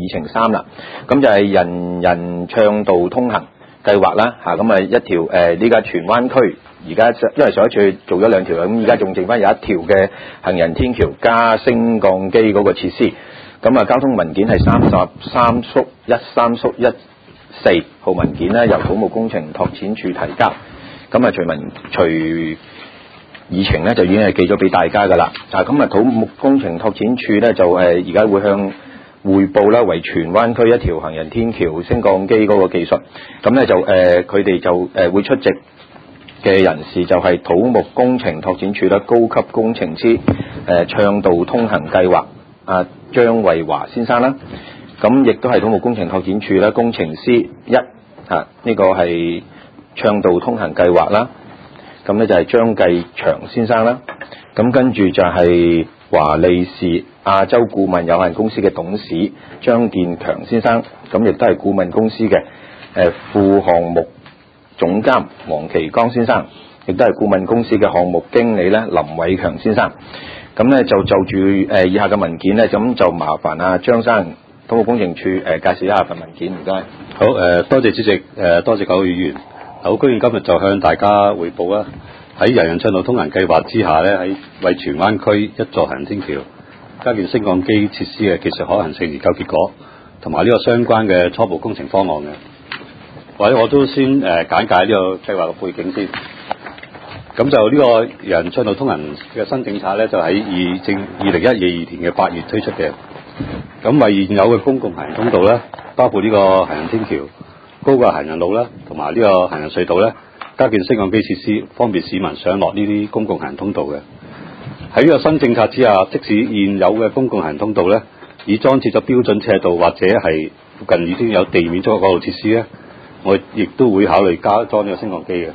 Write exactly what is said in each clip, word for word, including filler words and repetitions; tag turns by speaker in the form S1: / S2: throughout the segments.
S1: 議程三啦。咁就係人人暢道通行計劃啦嚇，咁啊一條誒呢家荃灣區而家因為上一次做咗兩條，咁而家仲剩翻有一條嘅行人天橋加升降機嗰個設施。咁啊交通文件係三十三縮一三縮一四號文件咧，由土木工程拓展處提交。咁啊徐文徐議程咧就已經係寄咗俾大家噶啦。啊咁啊土木工程拓展處咧就誒而家會向匯報啦，為荃灣區一條行人天橋升降機嗰個技術。咁咧就誒佢哋就誒、呃、會出席嘅人士就係土木工程拓展處啦，高級工程師誒暢道通行計劃啊張惠華先生啦。咁亦都係土木工程拓展處啦，工程師一啊呢個係暢道通行計劃啦。咁咧就係張繼祥先生啦。咁跟住就係華利士亞洲顧問有限公司嘅董事張建強先生，咁亦都係顧問公司嘅誒副項目總監黃其剛先生，亦都係顧問公司嘅項目經理咧林偉強先生。咁咧就就住誒以下嘅文件咧，咁就麻煩啊張生土木工程處誒介紹一下份文件，唔該。
S2: 好誒，多謝主席誒，多謝各位議員。好，居然今日就向大家匯報啦。喺人人暢道通行計劃之下咧，喺為荃灣區一座行人天橋加建升降機設施嘅技術可行性研究結果，同埋呢個相關嘅初步工程方案嘅。或者我都先誒、呃、簡介呢個計劃嘅背景先。咁就呢個人人暢道通行嘅新政策咧，就喺二正二零一二年嘅八月推出嘅。咁為現有嘅公共行人通道咧，包括呢個行人天橋、高架行人路啦，同埋呢個行人隧道咧，加建升降機設施，方便市民上落呢啲公共行人通道嘅。喺呢個新政策之下，即使現有嘅公共行人通道咧，已裝設咗標準斜道或者係附近已經有地面足夠路設施咧，我亦都會考慮加裝呢個升降機嘅。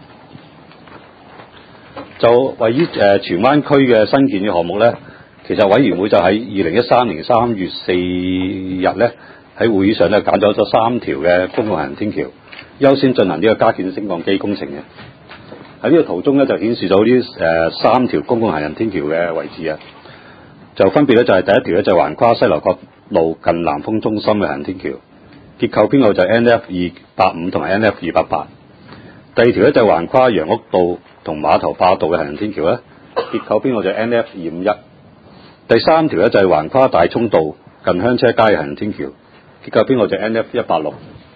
S2: 就位於誒荃灣區嘅新建嘅項目咧，其實委員會就喺二零一三年三月四日咧，喺會議上咧揀咗咗三條嘅公共行人天橋，優先進行呢個加建升降機工程嘅。喺呢個圖中咧就顯示到呢誒三條公共行人天橋嘅位置啊，就分別咧就係第一條咧就橫跨西樓角路近南豐中心嘅行人天橋，結構編號就係 N F 二八五同埋 N F 二八八。第二條咧就橫跨楊屋道同碼頭壩道嘅行人天橋咧，結構編號就係 N F 二五一。第三條咧就係橫跨大涌道近香車街嘅行人天橋，結構編號就係 N F 一八六。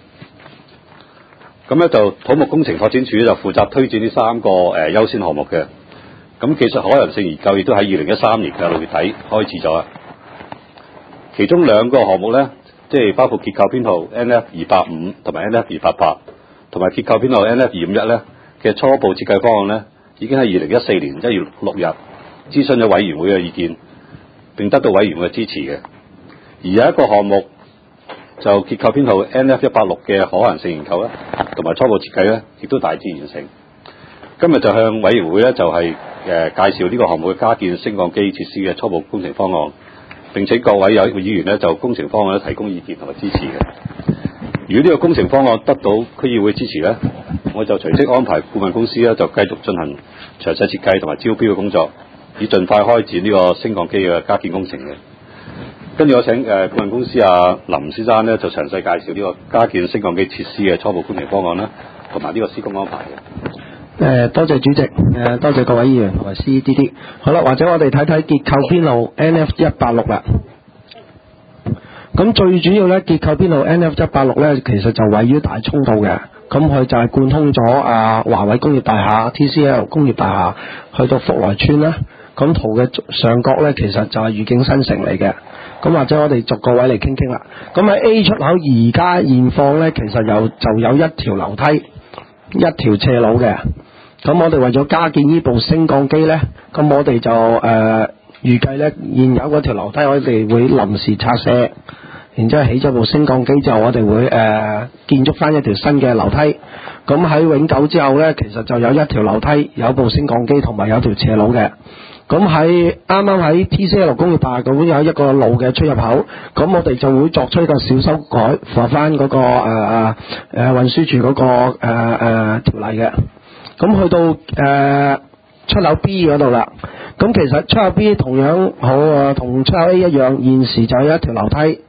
S2: 咁咧就土木工程拓展處就負責推薦呢三個誒、呃、優先項目嘅。咁技術可行性研究亦都喺二零一三年嘅六月底開始咗啦。其中兩個項目咧，即係包括結構編號 N F 二八五同埋 N F 二八八，同埋結構編號 N F 二五一咧嘅初步設計方案咧，已經喺二零一四年一月六日諮詢咗委員會嘅意見，並得到委員會嘅支持嘅。而有一個項目就結構編號 N F 一八六嘅可行性研究咧，同埋初步設計咧，亦都大致完成。今日就向委員會咧就係、是、誒、呃、介紹呢個項目嘅加建升降機設施嘅初步工程方案，並請各位有議員咧就工程方案咧提供意見同埋支持嘅。如果呢個工程方案得到區議會支持咧，我就隨即安排顧問公司咧就繼續進行詳細設計同埋招標嘅工作，以盡快開展呢個升降機嘅加建工程嘅。跟住我請誒、呃、顧問公司阿林先生咧就詳細介紹呢個加建升降機設施嘅初步工程方案啦，同埋呢個施工安排嘅。
S3: 誒、呃，多謝主席，誒、呃，多謝各位議員同埋 C D D。好啦，或者我哋睇睇結構編號 N F 一八六啦。咁最主要咧，結構編號 N F 一八六咧，其實就位於大涌道嘅。咁佢就係貫通咗啊華偉工業大廈、T C L 工業大廈去到福來村啦。咁圖嘅上角咧，其實就係愉景新城嚟嘅。咁或者我哋逐個位嚟傾傾啦。咁喺 A 出口而家現況咧，其實有就有一條樓梯、一條斜路嘅。咁我哋為咗加建呢部升降機咧，咁我哋就誒、呃、預計咧現有嗰條樓梯我哋會臨時拆卸，然之後起咗部升降機之後，我哋會誒、呃、建築翻一條新嘅樓梯。咁喺永久之後咧，其實就有一條樓梯、有部升降機同埋有條斜路嘅。咁喺啱啱喺 T C L 工業大廈嗰邊有一個路嘅出入口，咁我哋就會作出一個小修改，符合翻嗰個誒誒誒運輸署嗰個誒誒、呃、條例嘅。咁去到誒、呃、出口 B 嗰度啦，咁其實出口 B 同樣好啊，同出口 A 一樣，現時就有一條樓梯，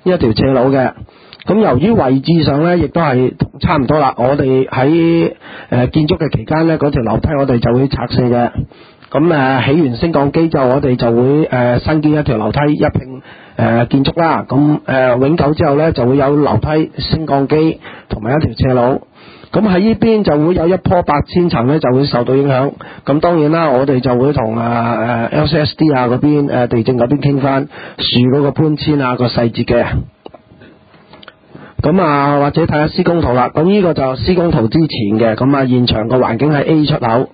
S3: 一條斜路嘅。咁由於位置上咧，亦都係差唔多啦。我哋喺誒建築嘅期間咧，嗰條樓梯我哋就會拆卸嘅。咁誒、呃、起完升降機之後，我哋就會誒、呃、新建一條樓梯一併誒、呃、建築啦。咁誒、呃、永久之後咧，就會有樓梯、升降機同埋一條斜路。咁喺呢邊就會有一棵八千層咧，就會受到影響。咁當然啦，我哋就會同啊誒 L C S D 啊嗰邊誒地政嗰邊傾翻樹嗰個搬遷啊個細節嘅。咁啊，或者睇下施工圖啦。咁呢個就施工圖之前嘅。咁啊，現場個環境係 A 出口。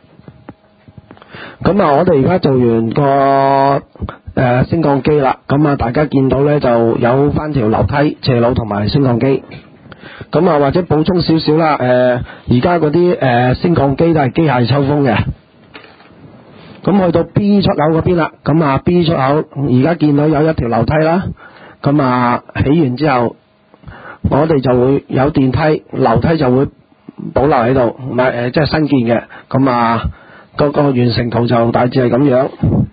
S3: 咁啊，我哋而家做完個誒、呃、升降機啦。咁啊，大家見到咧就有翻條樓梯、斜路同埋升降機。咁啊，或者補充少少啦。誒、呃，而家嗰啲誒升降機都係機械抽風嘅。咁去到 B 出口嗰邊啦。咁啊 ，B 出口而家見到有一條樓梯啦。咁啊，起完之後，我哋就會有電梯，樓梯就會保留喺度，唔係誒，即係新建嘅。咁啊，個個完成圖就大致係咁樣。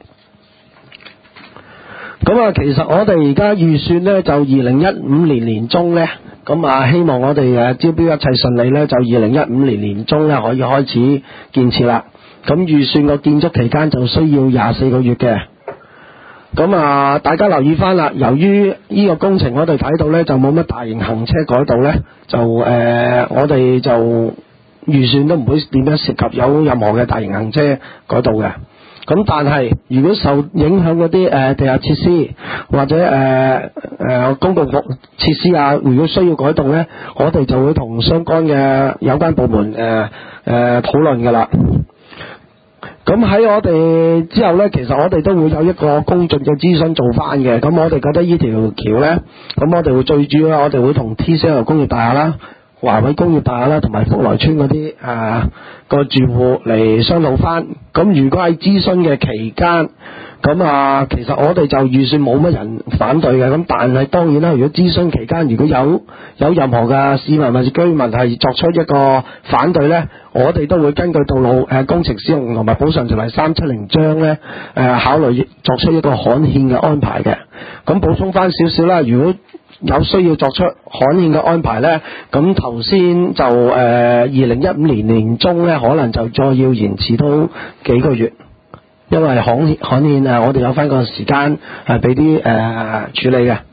S3: 咁啊，其實我哋而家預算咧，就二零一五年年中咧，咁啊，希望我哋誒招標一切順利咧，就二零一五年年中咧可以開始建設啦。咁預算個建築期間就需要廿四個月嘅。咁啊，大家留意翻啦。由於呢個工程我哋睇到咧，就冇乜大型行車改道咧，就誒、呃、我哋就預算都唔會點樣涉及有任何嘅大型行車改道嘅。咁但係如果受影響嗰啲誒地下設施或者誒誒、呃呃、公共設施啊，如果需要改動咧，我哋就會同相關嘅有關部門誒誒討論㗎啦。咁喺我哋之後呢，其實我哋都會有一個公眾嘅諮詢做翻嘅。咁我哋覺得呢條橋呢，咁我哋會最主要，我哋會同 T C L 工業大廈啦、華偉工業大廈啦，同埋福來村嗰啲誒個住戶嚟商討翻。咁如果喺諮詢嘅期間，咁啊，其實我哋就預算冇乜人反對嘅。咁但係當然啦，如果諮詢期間如果有有任何嘅市民或者居民係作出一個反對呢，我哋都會根據道路誒、呃、工程使用同埋補償條例三七零章呢誒、呃、考慮作出一個刊憲嘅安排嘅。咁補充翻少少啦，如果有需要作出刊憲嘅安排呢，咁頭先就誒二零一五年年中呢，可能就再要延遲多幾個月。因為刊刊憲誒，我哋有翻個時間係俾啲誒處理嘅。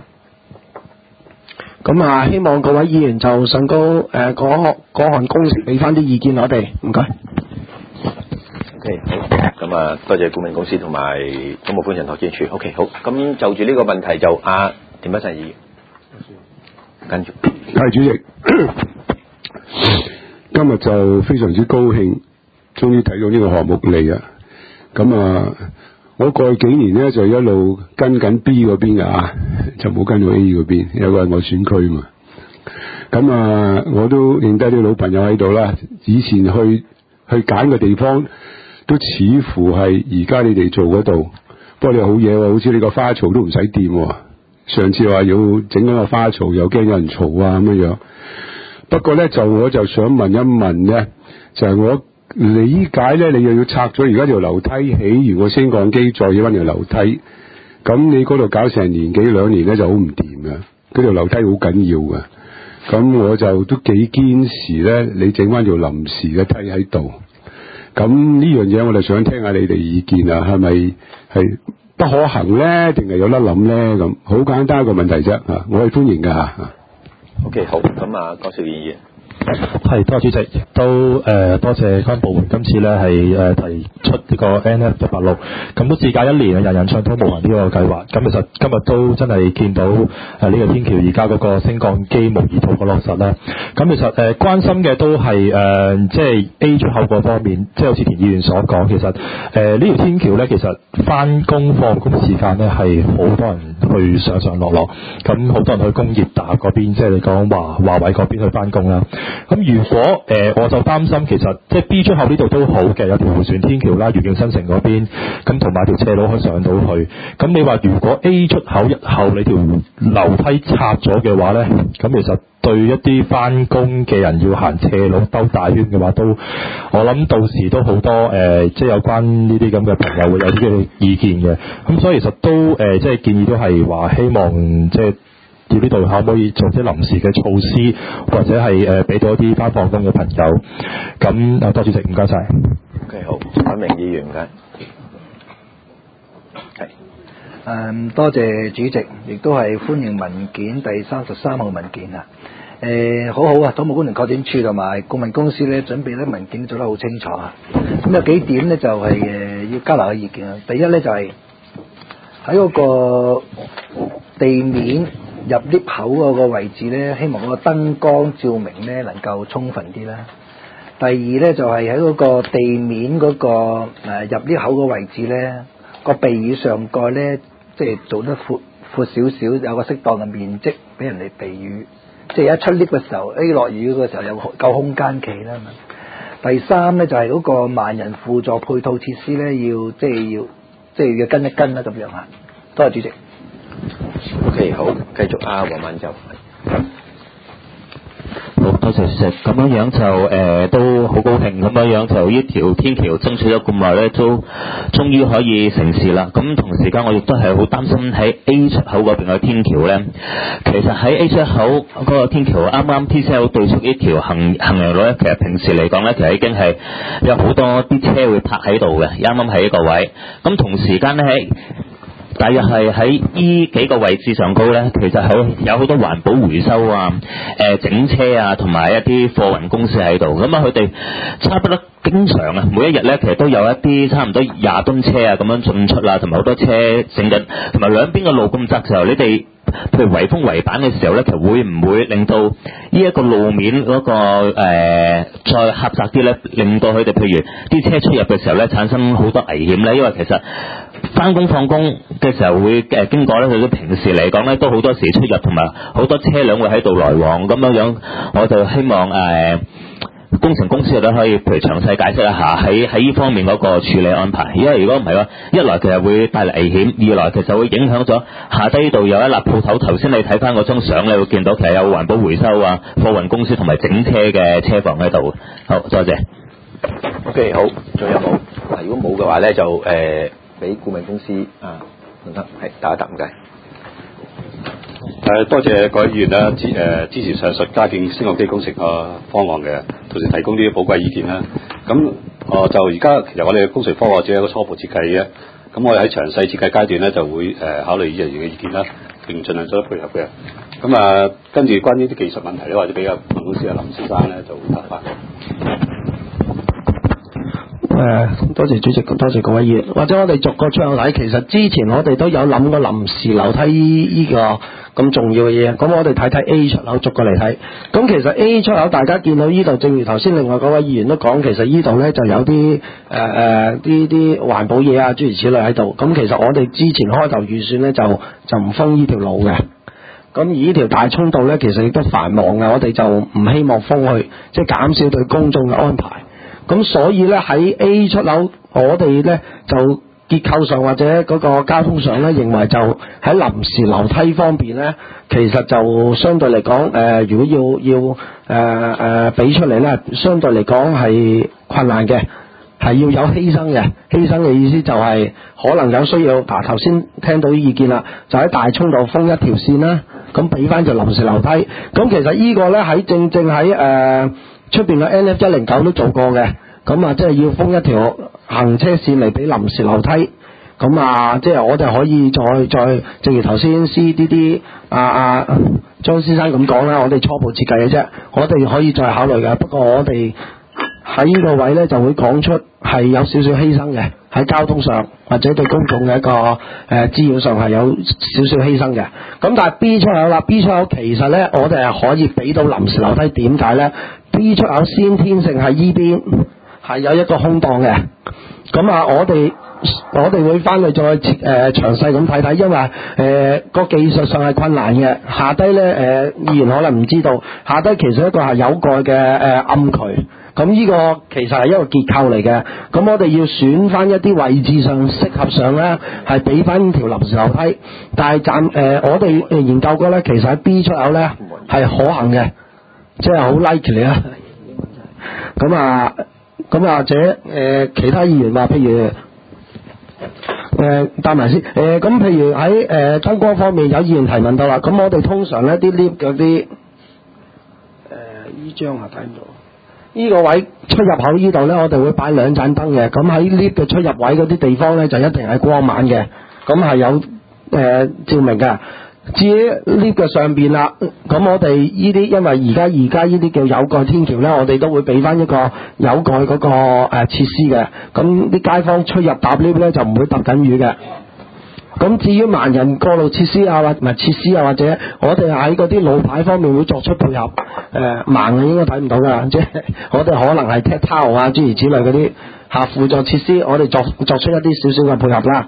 S3: 咁啊，希望各位議員就上高誒嗰嗰項工程俾翻啲意見我哋，唔該。
S1: OK， 好。咁啊，多謝顧問公司同埋土木工程拓展署。OK， 好。咁就住呢個問題就啊田北辰議員跟住。
S4: 係主席，今日就非常之高興，終於睇到呢個項目嚟啊！咁啊，我過去幾年咧就一路跟緊 B 嗰邊啊，就冇跟到 A 嗰邊，有個係我選區嘛。咁啊，我都認得啲老朋友喺度啦。以前去去揀個地方，都似乎係而家你哋做嗰度。不過你好嘢喎，好似你個花槽都唔使掂。上次話要整嗰個花槽，又驚有人嘈啊咁樣樣。不過咧，就我就想問一問咧，就係我理解咧，你又要拆咗而家條樓梯，起完個升降機，再要搵條樓梯，咁你嗰度搞成年幾兩年咧就好唔掂嘅，嗰條樓梯好緊要嘅。咁我就都幾堅持咧，你整翻條臨時嘅梯喺度。咁呢樣嘢我就想聽下你哋意見啊，係咪係不可行咧，定係有得諗咧？咁好簡單一個問題啫，吓，我係歡迎噶吓。
S1: OK， 好，咁啊，郭兆元議員。
S5: 係，多謝主席，都誒、呃、多謝關部門今次咧係誒提出呢個 N F 一八六，咁都自隔一年啊，人人暢通無痕呢個計劃。咁其實今日都真係見到誒呢、呃這個天橋而家嗰個升降機模擬圖嘅落實啦。咁其實誒、呃、關心嘅都係誒即係 A 出口嗰方面，即係好似田議員所講，其實誒呢、呃、條天橋咧，其實翻工放工時間咧係好多人去上上落落，咁好多人去工業大嗰邊，即係你講華華為嗰邊去翻工啦。咁如果誒、呃、我就擔心，其實即係 B 出口呢度都好嘅，有條迴旋天橋啦，愉景新城嗰邊，咁同埋條斜路可以上到去。咁你話如果 A 出口日後你條樓梯拆咗嘅話咧，咁其實對一啲翻工嘅人要行斜路兜大圈嘅話，都我諗到時都好多誒、呃，即係有關呢啲咁嘅朋友會有啲嘅意見嘅。咁所以其實都誒、呃，即係建議都係話希望即係知呢度可唔可以做啲臨時嘅措施，或者係誒俾到一啲翻放工嘅朋友。咁啊，多謝主席，唔該晒。
S1: OK， 好，阿明議員嘅。係。
S6: 誒，多謝主席，亦都係歡迎文件第三十三號文件啊！誒、呃，好好啊！土木工程拓展處同埋顧問公司咧，準備咧文件做得好清楚啊！咁有幾點咧，就係、是、誒要交流嘅意見啊！第一咧就係喺嗰個地面入 lift 口嗰個位置咧，希望嗰個燈光照明咧能夠充分啲啦。第二咧就係喺嗰個地面嗰、那個誒、呃、入 lift 口個位置咧，個避雨上蓋咧，即係做得闊闊少少，有個適當嘅面積俾人哋避雨。即係一出 lift 嘅時候 ，A 落雨嘅時候有夠空間企啦嘛。第三咧就係、是、嗰個萬人輔助配套設施咧，要即係要即係要跟一跟啦咁樣啊。多謝主席。
S1: OK， 好，繼續啊，黃敏就。
S7: 好多謝主席，咁樣樣就誒、呃、都好高興，咁樣樣就呢條天橋爭取咗咁耐咧，都終於可以成事啦。咁同時間我亦都係好擔心喺 A 出口嗰邊嘅天橋咧，其實喺 A 出口嗰個天橋啱啱 T C L 對出呢條行行人路咧，其實平時嚟講咧，其實已經係有好多啲車會泊喺度嘅，啱啱喺一個位。咁同時間咧喺大約係喺依幾個位置上高咧，其實好有好多環保回收啊、誒、呃、整車啊，同埋一啲貨運公司喺度。咁啊，佢哋差不多經常啊，每一日咧，其實都有一啲差唔多廿噸車啊咁樣進出啊，同埋好多車整緊，同埋兩邊嘅路咁窄嘅時候，你哋譬如圍封圍板嘅時候咧，其實會唔會令到呢一個路面嗰、那個誒、呃、再狹窄啲咧，令到佢哋譬如啲車出入嘅時候咧，產生好多危險咧？因為其實翻工放工嘅時候會誒經過咧，佢哋平時嚟講咧都好多時出入，同埋好多車輛會喺度來往咁樣樣，我就希望誒、呃、工程公司都可以譬如詳細解釋一下喺喺呢方面嗰個處理安排。因為如果唔係話，一來其實會帶嚟危險，二來其實會影響咗下低呢度有一立鋪頭。頭先你睇翻嗰張相，你會見到其實有環保回收啊、貨運公司同埋整車嘅車房喺度。好，多謝。
S1: OK， 好，仲有冇？如果冇嘅話咧，就誒。呃俾顧問公司啊，唔得，係打一答唔該。
S2: 誒，多謝各位議員啦，支誒支持上述加建升降機工程個方案嘅，同時提供啲寶貴意見啦。咁我就而家其實我哋嘅工程方案只係一個初步設計嘅，咁我哋喺詳細設計階段咧就會誒考慮議員嘅意見啦，並盡量做得配合嘅。咁啊，跟住關於啲技術問題咧，或者俾阿顧問公司阿林先生咧就答翻。
S3: 誒，多謝主席，多謝各位議員。或者我哋逐個出口睇，其實之前我哋都有諗過臨時樓梯呢個咁重要嘅嘢。咁我哋睇睇 A 出口，逐個嚟睇。咁其實 A 出口，大家見到呢度，正如頭先另外嗰位議員都講，其實呢度咧就有啲誒誒啲啲環保嘢啊，諸如此類喺度。咁其實我哋之前開頭預算咧就就唔封呢條路嘅。咁而呢條大涌道咧，其實亦都繁忙嘅，我哋就唔希望封去，即係減少對公眾嘅安排。咁所以咧喺 A 出口，我哋咧就結構上或者嗰個交通上咧，認為就喺臨時樓梯方面咧，其實就相對嚟講，誒、呃、如果要要誒誒俾出嚟咧，相對嚟講係困難嘅，係要有犧牲嘅。犧牲嘅意思就係可能有需要。嗱頭先聽到啲意見啦，就喺大涌道封一條線啦，咁俾翻就臨時樓梯。咁其實個呢個咧喺正正喺誒。呃出邊嘅 N F 一零九都做過嘅，咁啊即係要封一條行車線嚟俾臨時樓梯，咁啊即係我哋可以再再，正如頭先 C D D 啊啊張先生咁講啦，我哋初步設計嘅啫，我哋可以再考慮嘅。不過我哋喺呢個位咧就會講出係有少少犧牲嘅，喺交通上或者對公眾嘅一個誒滋擾上係有少少犧牲嘅。咁但係 B 出口啦 ，B 出口其實咧我哋係可以俾到臨時樓梯，點解咧？B 出口先天性喺依邊係有一個空檔嘅，咁啊我哋我哋會翻去再設誒詳細咁睇睇，因為誒個、呃、技術上係困難嘅。下低咧誒議員可能唔知道，下低其實一個係有蓋嘅誒暗渠，咁呢個其實係一個結構嚟嘅。咁我哋要選翻一啲位置上適合上咧，係俾翻條臨時樓梯。但係暫誒我哋研究過咧，其實喺 B 出口咧係可行嘅。即係好 likely 啊！咁啊，咁或者誒其他議員話，譬如誒答埋先。誒咁譬如喺誒燈光方面有議員提問到啦，咁我哋通常咧啲 lift 嗰啲誒依張啊睇唔到。呢個位出入口呢度呢，我哋會擺兩盞燈嘅。咁喺 lift 嘅出入位嗰啲地方呢，就一定係光猛嘅，咁係有誒、呃、照明嘅。至於 lift 嘅上邊啦，咁我哋呢啲因為而家而家呢啲叫有蓋天橋呢，我哋都會俾翻一個有蓋嗰個誒設施嘅。咁啲街坊出入搭 lift 呢，就唔會搭緊雨嘅。咁至於盲人過路設施啊，或唔係設施啊，或者我哋喺嗰啲路牌方面會作出配合。誒、呃、盲嘅應該睇唔到㗎，即係我哋可能係踢拋啊諸如此類嗰啲嚇輔助設施，我哋作作出一啲少少嘅配合啦。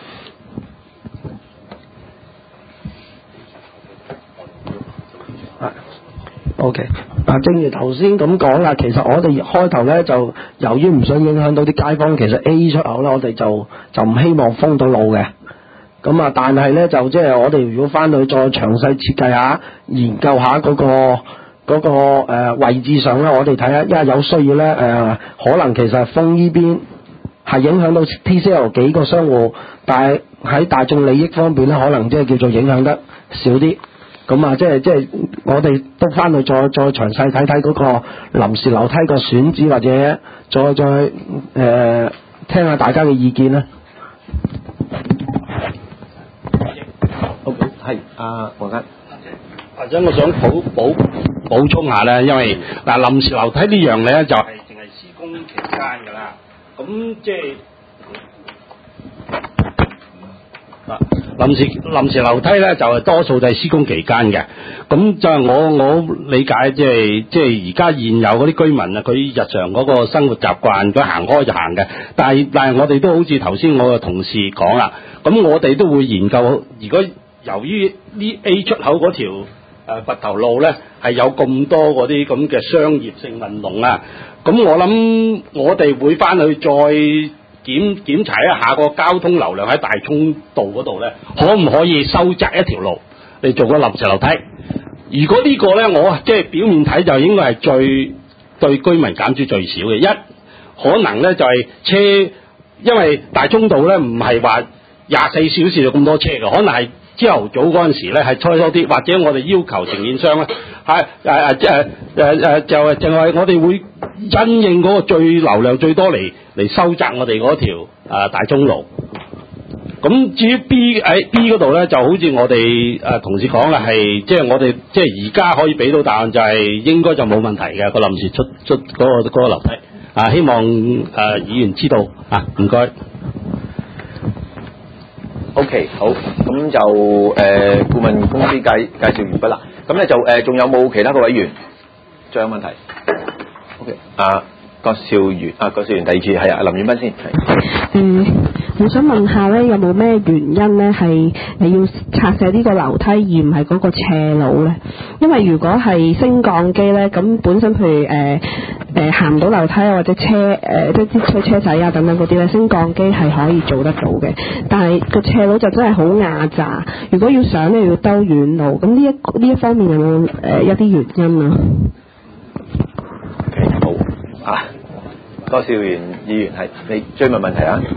S3: 啊 ，OK，啊，正如頭先咁講啦，其實我哋開頭咧就由於唔想影響到啲街坊，其實 A 出口咧我哋就就唔希望封到路嘅。咁啊，但係咧就即係我哋如果翻去再詳細設計下、研究下嗰、嗰個嗰、嗰個呃、位置上咧，我哋睇下，因為有需要咧誒、呃，可能其實封呢邊係影響到 T C L 幾個商戶，但係喺大眾利益方面咧，可能即係叫做影響得少啲。咁啊，即係即係我哋都翻去再再詳細睇睇嗰個臨時樓梯個選址，或者再再誒、呃、聽下大家嘅意見啦。係啊，黃生，
S8: 或者我想補補補充下咧，因為嗱臨時樓梯呢樣咧就係淨係施工期間㗎啦。咁即係嗱臨時臨時樓梯咧就係多數就係施工期間嘅。咁就係我我理解即係即係而家現有嗰啲居民啊，佢日常嗰個生活習慣，佢行開就行嘅。但係但係我哋都好似頭先我嘅同事講啦，咁我哋都會研究，如果由於呢 A 出口嗰條誒拔頭路咧係有咁多嗰啲咁嘅商業性運動啊，咁我諗我哋會翻去再檢檢查一下個交通流量喺大涌道嗰度咧，可唔可以收窄一條路嚟做個臨時樓梯？如果呢個咧，我即係表面睇就應該係最對居民減少最少嘅。一可能咧就係車，因為大涌道咧唔係話廿四小時就咁多車嘅，可能係朝頭早嗰陣時咧係車多啲，或者我哋要求承建商咧係誒誒即係誒誒就係就係我哋會因應嗰個最流量最多嚟嚟收窄我哋嗰條誒、呃、大涌路。咁至於 B 喺 B 嗰度咧，就好似我哋誒、呃、同事講啦，係即係我哋即係而家可以俾到答案，就係應該就冇問題嘅個臨時出出嗰、嗰個嗰、嗰個樓梯啊，希望誒、呃、議員知道啊，唔該。
S1: OK， 好，咁就誒、呃、顧問公司介介紹完畢啦。咁咧就誒仲、呃、有冇其他嘅委員仲有問題 ？OK， 啊郭兆元啊郭兆元第二次係啊林遠斌先係。
S9: 嗯，我想問下咧，有冇咩原因咧係你要拆卸呢個樓梯而唔係嗰個斜路咧？因為如果係升降機咧，咁本身譬如誒誒行唔到樓梯啊，或者車誒即係啲推車仔啊等等嗰啲咧，升降機係可以做得到嘅。但係個斜路就真係好壓榨，如果要上咧要兜遠路，咁呢一呢一方面有冇誒、呃、一啲原因啊？
S1: 好啊。郭兆元議員係你追問問題啊？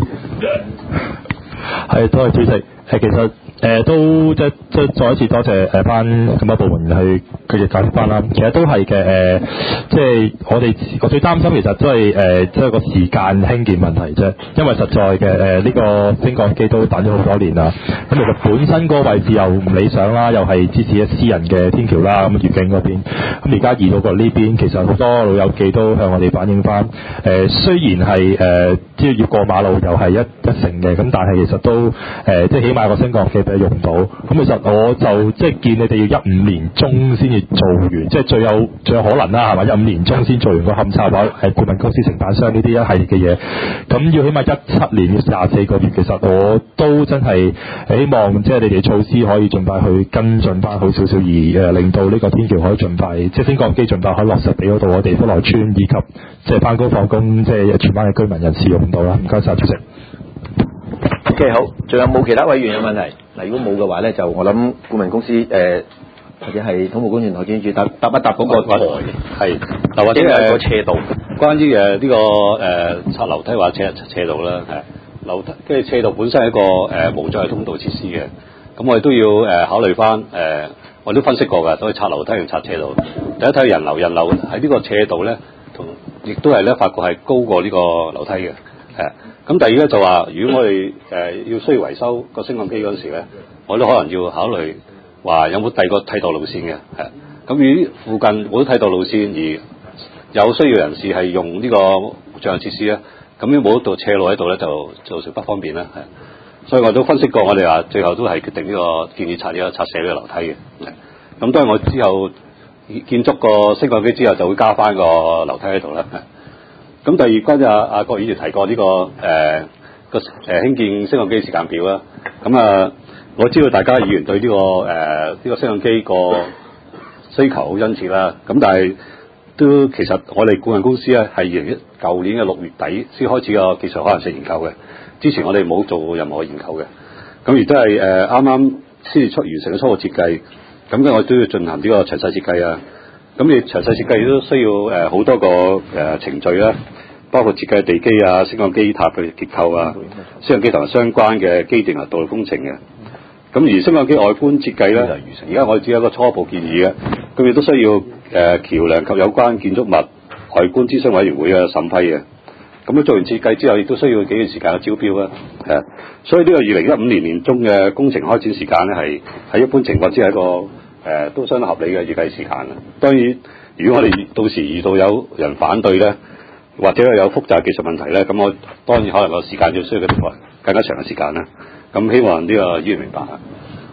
S5: 係，多謝主席。誒，其實誒、呃、都即即再一次多謝誒班咁多部門去佢哋解釋翻啦。其實都係嘅誒，即係我哋我最擔心其實都係誒即係個時間興建問題啫。因為實在嘅誒呢個升降機都等咗好多年啦。咁其實本身嗰個位置又唔理想啦，又係支持一私人嘅天橋啦，咁愉景嗰邊。咁而家移到過呢邊，其實好多老友記都向我哋反映翻。誒、呃、雖然係誒即係要過馬路又係一一成嘅，咁但係其實都誒、呃、即係起碼個升降機俾佢用到。咁其實我就即係見你哋要一五年中先至做完，即係最有最有可能啦，係咪？一五年中先做完個勘測位，係顧問公司承辦商呢啲一系列嘅嘢。咁要起碼一七年要廿四個月，其實我都真係希望即係你哋措施可以盡快去跟進翻好少少，而誒令到呢個天橋可以盡快，即係升降機盡快可以落實俾嗰度我哋福來村以及即係翻工放工即係全班嘅居民人士用到啦。唔該晒主席。
S1: OK， 好，仲有冇其他委員有問題？嗱，如果冇嘅話咧，就我諗顧問公司誒、呃、或者係土木工程拓展署搭搭一搭嗰個台，
S2: 係嗱，或者
S1: 係個斜道，
S2: 關於誒呢個誒拆樓梯或者斜斜道啦，係樓梯即係斜道本身係一個誒、呃、無障礙通道設施嘅，咁我哋都要誒、呃、考慮翻誒、呃，我都分析過㗎，都去拆樓梯同拆斜道。第一睇人流，人流喺呢個斜道咧，同亦都係咧發覺係高過呢個樓梯嘅，係。咁第二咧就話，如果我哋誒、呃、要需要維修個升降機嗰陣時咧，我都可能要考慮話有冇第二個替代路線嘅，係。咁如果附近冇替代路線而有需要人士係用呢個障礙設施咧，咁樣冇一道斜路喺度咧，就造成不方便啦，係。所以我都分析過，我哋話最後都係決定呢個建議拆呢個拆卸呢個樓梯嘅。咁當然我之後建築個升降機之後，就會加翻個樓梯喺度啦。咁第二關就阿阿郭議員提過呢、這個誒個誒興建升降機時間表啦。咁啊，我知道大家議員對呢、這個誒呢、呃這個升降機個需求好殷切啦。咁但係都其實我哋顧問公司咧係二零一舊年嘅六月底先開始個技術可能性研究嘅。之前我哋冇做任何研究嘅。咁亦都係誒啱啱先至出完成嘅初步設計。咁嘅我都要進行呢個詳細設計啊。咁你詳細設計都需要誒好、呃、多個誒、呃、程序啦，包括設計地基啊、升降機塔嘅結構啊、升降機同埋相關嘅機電同道路工程嘅。咁而升降機外觀設計咧，而家我哋只有一個初步建議嘅，咁亦都需要誒、呃、橋梁及有關建築物外觀諮詢委員會嘅審批嘅。咁樣做完設計之後，亦都需要幾段時間嘅招標啦。係，所以呢個二零一五年年中嘅工程開展時間咧，係喺一般情況之下一個誒、呃、都相當合理嘅預計時間啦。當然，如果我哋到時遇到有人反對咧，或者有複雜技術問題咧，咁我當然可能個時間要需要更更加長嘅時間啦。咁希望呢個議員明白啊。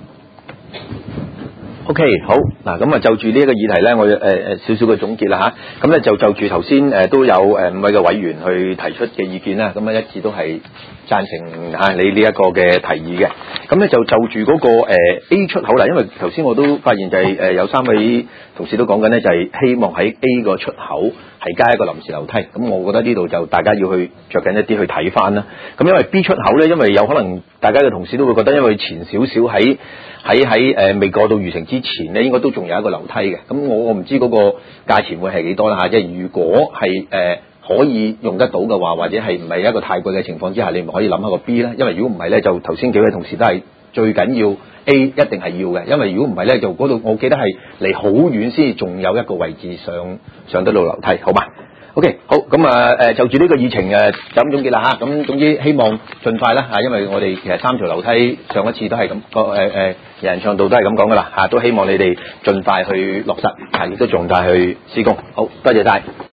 S1: OK， 好嗱，咁啊就住呢一個議題咧，我誒誒少少嘅總結啦嚇。咁咧就就住頭先誒都有誒五位嘅委員去提出嘅意見啦，咁啊一致都係贊成嚇你呢一個嘅提議嘅。咁咧就就住嗰個誒 A 出口啦，因為頭先我都發現就係誒有三位同事都講緊咧，就係希望喺 A 個出口係加一個臨時樓梯。咁我覺得呢度就大家要去着緊一啲去睇翻啦。咁因為 B 出口咧，因為有可能大家嘅同事都會覺得，因為前少少喺喺喺誒未過到魚城之前咧，應該都仲有一個樓梯嘅。咁我我唔知嗰個價錢會係幾多啦嚇。即係如果係誒、呃、可以用得到嘅話，或者係唔係一個太貴嘅情況之下，你咪可以諗下個 B 啦。因為如果唔係咧，就頭先幾位同事都係最緊要 A 一定係要嘅。因為如果唔係咧，就嗰度我記得係離好遠先仲有一個位置上上得到樓梯，好嘛？OK， 好，咁啊誒就住呢個議程誒就咁總結啦嚇。咁總之希望盡快啦嚇，因為我哋其實三條樓梯上一次都係咁個誒誒人人暢道都係咁講噶啦嚇，都希望你哋盡快去落實，嚇亦都盡快去施工。好，多謝晒。